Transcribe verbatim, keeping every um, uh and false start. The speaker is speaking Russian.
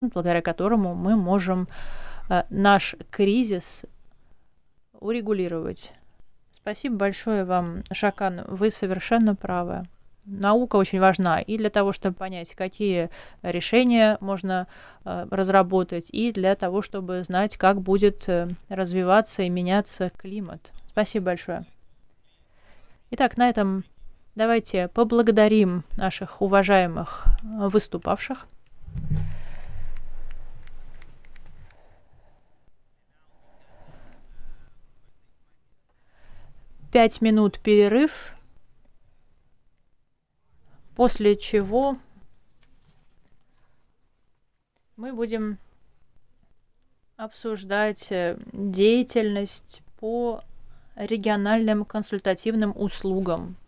благодаря которому мы можем э, наш кризис урегулировать. Спасибо большое вам, Шакан. Вы совершенно правы. Наука очень важна и для того, чтобы понять, какие решения можно э, разработать, и для того, чтобы знать, как будет э, развиваться и меняться климат. Спасибо большое. Итак, на этом давайте поблагодарим наших уважаемых э, выступавших. Пять минут перерыв, после чего мы будем обсуждать э, деятельность по региональным консультативным услугам.